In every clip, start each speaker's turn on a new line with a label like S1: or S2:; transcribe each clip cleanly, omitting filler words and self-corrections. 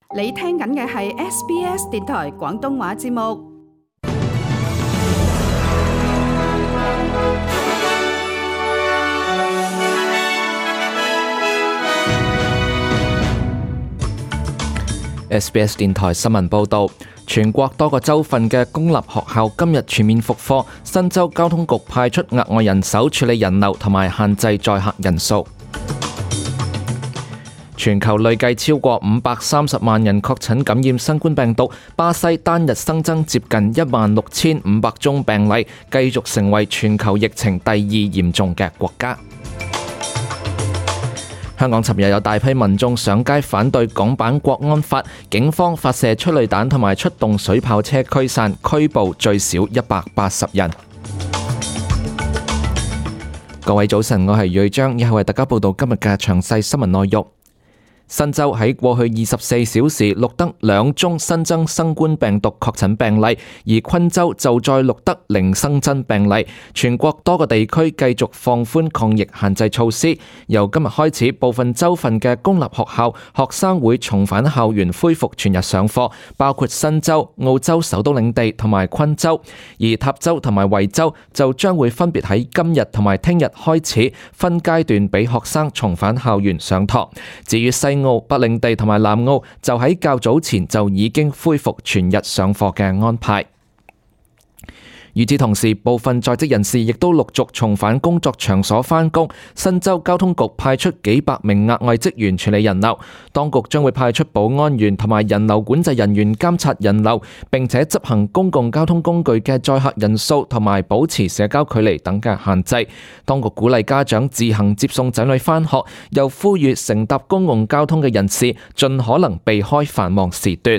S1: 你聽緊嘅係 SBS 電台廣東話節目。
S2: SBS 電台新聞報導，全國多個州份嘅公立學校今日全面復課，新州交通局派出額外人手處理人流同埋限制載客人數。全球累計超過530萬人確診感染新冠病毒，巴西單日新增接近16,500宗病例，繼續成為全球疫情第2嚴重嘅國家。香港尋日有大批民眾上街反對港版國安法，警方發射催淚彈同埋出動水炮車驅散，拘捕最少180人。各位早晨，我係瑞章，以下為大家報道今日嘅詳細新聞內容。新州喺過去24小時錄得2宗新增新冠病毒確診病例，而昆州就再錄得0新增病例。全國多個地區繼續放寬抗疫限制措施。由今日開始，部分州份嘅公立學校學生會重返校園，恢復全日上課，包括新州、澳洲首都領地同埋昆州。而塔州同埋維州就將會分別喺今日同埋聽日開始分階段俾學生重返校園上堂。至於西澳、北領地同埋南澳就喺較早前就已經恢復全日上課嘅安排。與此同時，部分在職人士亦都陸續重返工作場所返工。新州交通局派出幾百名額外職員處理人流，當局將會派出保安員同埋人流管制人員監察人流，並且執行公共交通工具嘅載客人數同埋保持社交距離等嘅限制。當局鼓勵家長自行接送仔女返學，又呼籲乘搭公共交通嘅人士盡可能避開繁忙時段。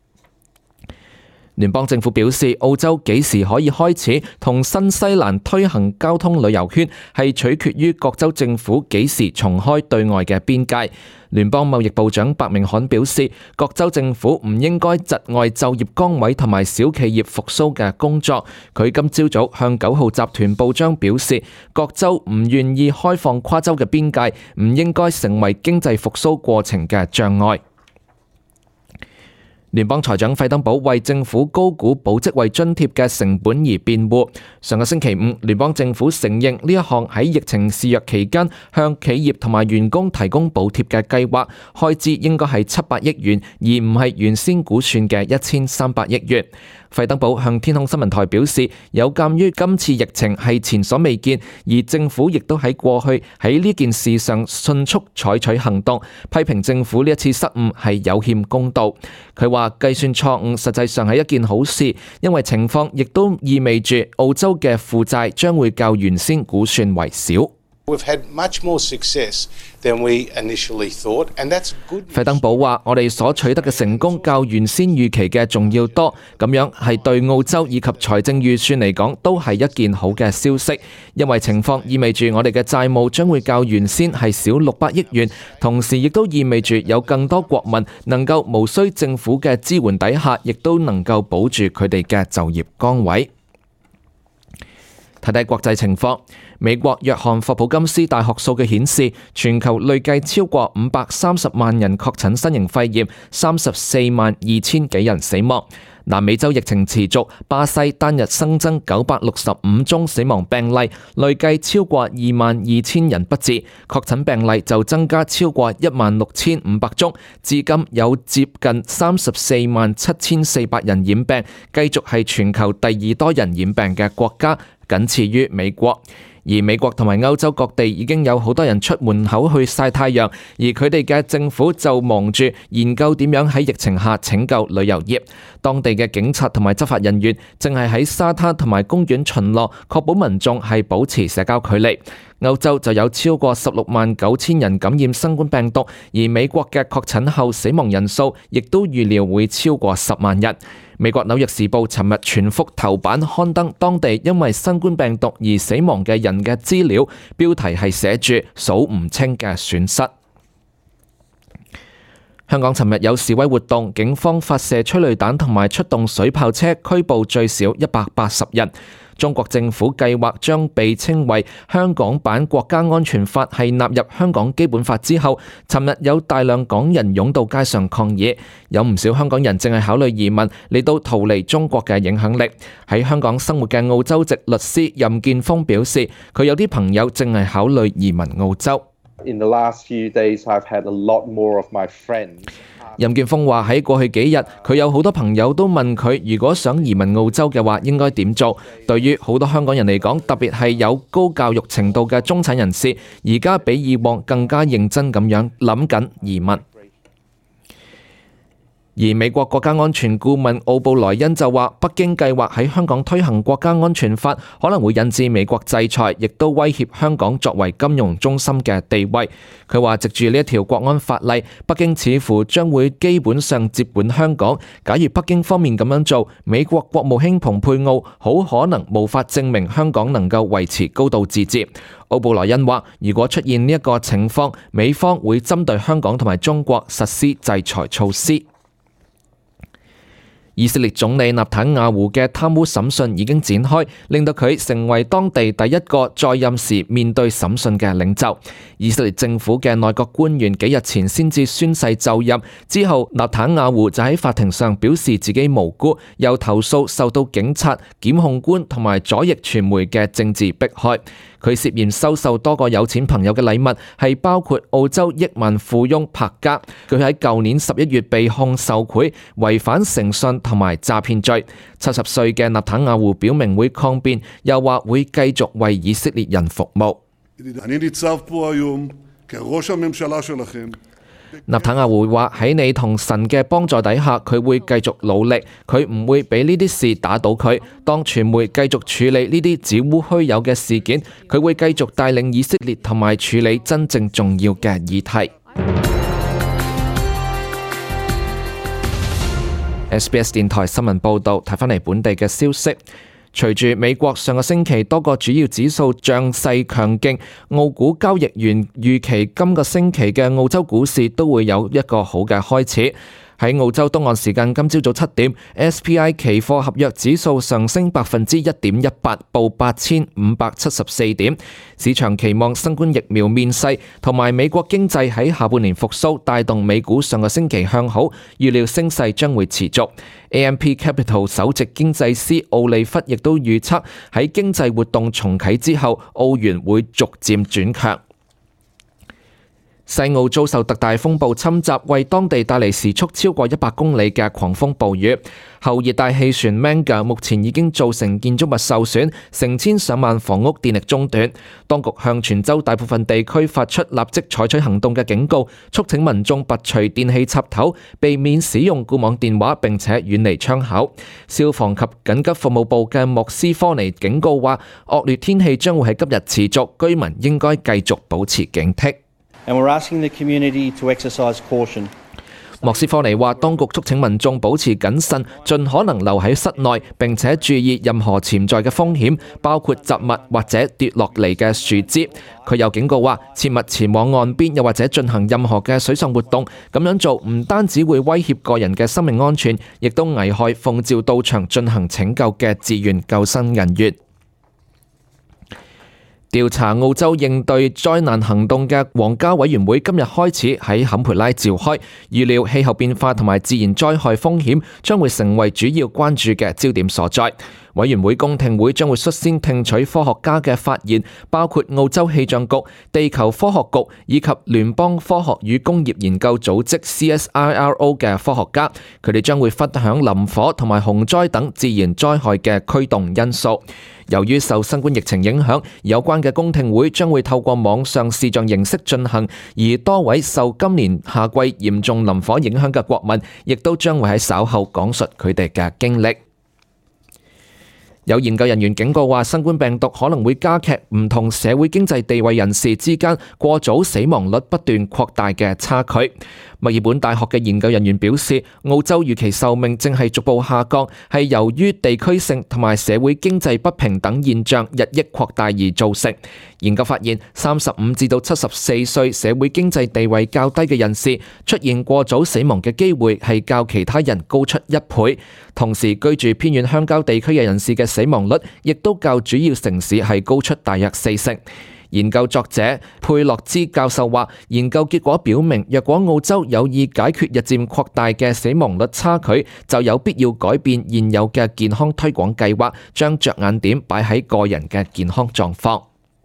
S2: 聯邦政府表示，澳洲幾時可以開始同新西蘭推行交通旅遊圈，係取決於各州政府幾時重開對外嘅邊界。聯邦貿易部長白明翰表示，各州政府唔應該窒礙就業崗位同埋小企業復甦嘅工作。佢今朝早向9號集團報章表示，各州唔願意開放跨州嘅邊界，唔應該成為經濟復甦過程嘅障礙。聯邦財長費登堡為政府高估保職位津貼嘅成本而辯護。上個星期五，聯邦政府承認呢一項喺疫情肆虐期間向企業同埋員工提供補貼嘅計劃，開支應該係700億元，而唔係原先估算嘅1300億元。費登堡向天空新聞台表示，有鑑於今次疫情係前所未見，而政府亦都喺過去喺呢件事上迅速採取行動，批評政府呢一次失誤係有欠公道。佢話計算錯誤實際上係一件好事，因為情況亦都意味住澳洲嘅負債將會較原先估算為少。費登堡話：我哋所取得嘅成功較原先預期嘅仲要多，咁樣係對澳洲以及財政預算嚟講都係一件好嘅消息，因為情況意味住我哋嘅債務將會較原先係少600億元，同時亦都意味住有更多國民能夠無需政府嘅支援底下，亦都能夠保住佢哋嘅就業崗位。睇睇國際情況，美國約翰霍普金斯大學數據顯示，全球累計超過530萬人確診新型肺炎，34萬2千幾人死亡。南美洲疫情持續，巴西單日新增965宗死亡病例，累計超過22,000人不治，確診病例就增加超過16,500宗，至今有接近34,7,400人染病，繼續係全球第2多人染病嘅國家，僅次於美國。而美國同埋歐洲各地已經有好多人出門口去曬太陽，而佢哋嘅政府就忙住研究點樣喺疫情下拯救旅遊業。當地嘅警察同埋執法人員正係喺沙灘同埋公園巡邏，確保民眾係保持社交距離。歐洲就有超過169000人感染新冠病毒，而美國嘅確診後死亡人數亦都預料會超過10萬人。美國紐約時報尋日全幅頭版刊登當地因為新冠病毒而死亡嘅人嘅資料，標題係寫住數唔清嘅損失。香港尋日有示威活動，警方發射催淚彈同埋出動水炮車，拘捕最少180人。 中國政府計劃將被稱為香港版國家安全法係納入香港基本法之後，尋日有大量港人湧到街上抗議，有唔少香港人正係考慮移民嚟到逃離中國嘅影響力。喺香港生活嘅澳洲籍律師任建峰表示，佢有啲朋友正係考慮移民澳洲。
S3: In the last few days, I've had a lot more of my friends.
S2: 任建峰話喺過去幾日，佢有好多朋友都問佢，如果想移民澳洲嘅話，應該點做？對於好多香港人嚟講，特別係有高教育程度嘅中產人士，而家比以往更加認真咁樣諗緊移民。而美國國家安全顧問奧布萊恩就話，北京計劃喺香港推行國家安全法，可能會引致美國制裁，亦都威脅香港作為金融中心嘅地位。佢話藉住呢一條國安法例，北京似乎將會基本上接管香港。假如北京方面咁樣做，美國國務卿蓬佩奧好可能無法證明香港能夠維持高度自治。奧布萊恩話，如果出現呢一個情況，美方會針對香港同埋中國實施制裁措施。以色列總理納坦雅胡嘅貪污審訊已經展開，令到佢成為當地第一個在任時面對審訊嘅領袖。以色列政府嘅內閣官員幾日前先至宣誓就任，之後納坦雅胡就喺法庭上表示自己無辜，又投訴受到警察、檢控官同埋左翼傳媒嘅政治迫害。佢涉嫌收受多個有錢朋友嘅禮物，係包括澳洲億萬富翁柏加。佢喺舊年11月被控受賄、違反誠信同埋詐騙罪。70歲嘅納坦雅胡表明會抗辯，又話會繼續為以色列人服務。納坦雅胡話喺你同神嘅幫助底下，佢會繼續努力，佢唔會俾呢啲事打倒佢。當傳媒繼續處理呢啲子虛烏有嘅事件，佢會繼續帶領以色列同埋處理真正重要嘅議題。SBS 電台新聞報導，睇返嚟本地嘅消息。隨住美國上個星期多個主要指數漲勢強勁，澳股交易員預期今個星期嘅澳洲股市都會有一個好嘅開始。喺澳洲東岸時間今朝早7點 ，SPI 期貨合約指數上升1.18%，報8574點。市場期望新冠疫苗面世同埋美國經濟喺下半年復甦，帶動美股上個星期向好，預料升勢將會持續。AMP Capital 首席經濟師奧利弗亦都預測喺經濟活動重啟之後，澳元會逐漸轉強。西澳遭受特大風暴侵襲，為當地帶嚟時速超過100公里嘅狂風暴雨。後熱帶氣旋 Manga 目前已經造成建築物受損，成千上萬房屋電力中斷。當局向全州大部分地區發出立即採取行動嘅警告，促請民眾拔除電器插頭，避免使用固網電話，並且遠離窗口。消防及緊急服務部嘅莫斯科尼警告話，惡劣天氣將會喺今日持續，居民應該繼續保持警惕。莫斯科尼話，當局促請民眾保持謹慎，盡可能留喺室內，並且注意任何潛在嘅風險，包括雜物或者跌落嚟嘅樹枝。佢又警告話，切勿前往岸邊，又或者進行任何嘅水上活動。咁樣做唔單止會威脅個人嘅生命安全，亦都危害奉召到場進行拯救嘅志願救生人員。調查澳洲應對災難行動嘅皇家委員會今日開始喺坎培拉召開，預料氣候變化同埋自然災害風險將會成為主要關注嘅焦點所在。委員會公聽會將會率先聽取科學家嘅發言，包括澳洲氣象局、地球科學局以及聯邦科學與工業研究組織 CSIRO 嘅科學家，佢哋將會分享林火同埋洪災等自然災害嘅驅動因素。由於受新冠疫情影響，有關嘅公聽會將會透過網上視像形式進行，而多位受今年夏季嚴重林火影響嘅國民，亦都將會喺稍後講述佢哋嘅經歷。有研究人員警告話，新冠病毒可能會加劇唔同社會經濟地位人士之間過早死亡率不斷擴大嘅差距。 墨爾本大學嘅研究人員表示，澳洲預期壽命正係逐步下降，係由於地區性同埋社會經濟不平等現象日益擴大而造成。研究發現，35至到74歲社會經濟地位較低嘅人士出現過早死亡嘅機會係較其他人高出1倍。同時，居住偏遠鄉郊地區嘅人士嘅死亡率亦都較主要城市係高出大約40%。研究作者佩洛茲教授話，研究結果表明，若果澳洲有意解決日漸擴大嘅死亡率差距，就有必要改變現有嘅健康推廣計劃，將着眼點擺喺個人嘅健康狀況。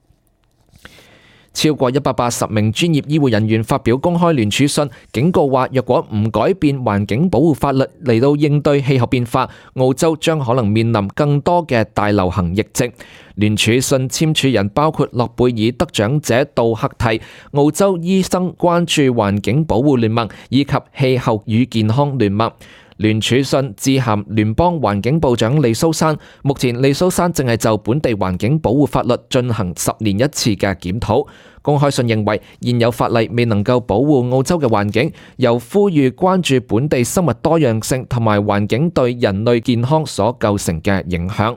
S2: 超過180名專業醫護人員發表公開聯署信，警告話若果唔改變環境保護法律嚟到應對氣候變化，澳洲將可能面臨更多嘅大流行疫症。聯署信簽署人包括諾貝爾得獎者杜克提、澳洲醫生關注環境保護聯盟以及氣候與健康聯盟。聯署信致函聯邦環境部長利蘇珊，目前利蘇珊正係就本地環境保護法律進行10年一次嘅檢討。公開信認為現有法例未能夠保護澳洲嘅環境，又呼籲關注本地生物多樣性同埋環境對人類健康所構成嘅影響。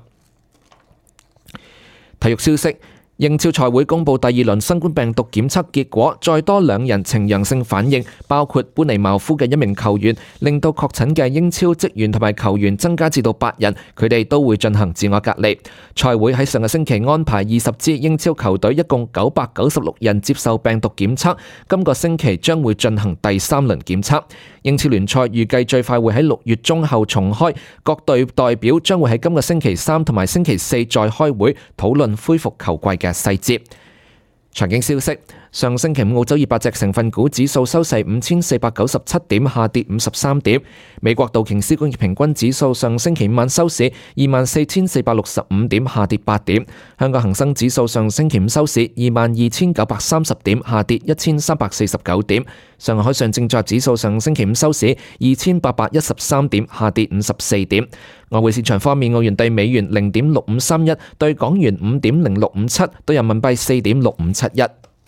S2: 體育消息。英超賽會公布第2輪新冠病毒檢測結果，再多2人呈陽性反應，包括般尼茅夫嘅1名球員，令到確診嘅英超職員同埋球員增加至到8人，佢哋都會進行自我隔離。賽會喺上個星期安排20支英超球隊，一共996人接受病毒檢測，今個星期將會進行第3輪檢測。英超聯賽預計最快會喺6月中後重開，各隊代表將會喺今個星期3同埋星期4再開會討論恢復球季嘅細節。財經消息，上星期五澳洲200隻成分股指數收市5497點，下跌53點。美國道瓊斯工業平均指數上星期五晚收市24,465點，下跌8點。香港恒生指數上星期五收市22,930點，下跌1349點。上海海上證綜合指數上星期五收市2813點，下跌54點。外匯市場方面，澳元兌美元0.6531，兌港元5.0657，兌人民幣4.6571。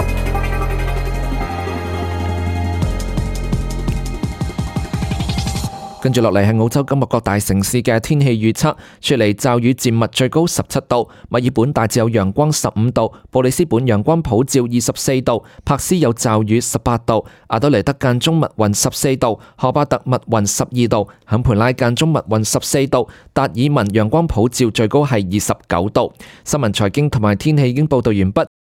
S2: 跟住落嚟係澳洲今日各大城市嘅天氣預測，雪梨驟雨漸密，最高17度；墨爾本大致有陽光15度；布里斯本陽光普照24度；柏斯有驟雨18度；阿德萊德間中密雲14度；荷巴特密雲12度；坎培拉間中密雲14度；達爾文陽光普照，最高係29度。新聞財經同埋天氣已經報道完畢。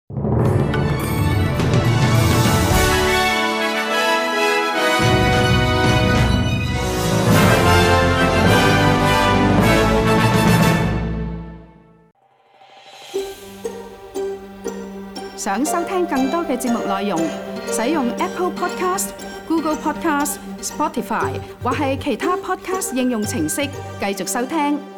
S1: 想收聽更多嘅節目內容，使用 Apple Podcast、Google Podcast、Spotify 或係其他 Podcast 應用程式繼續收聽。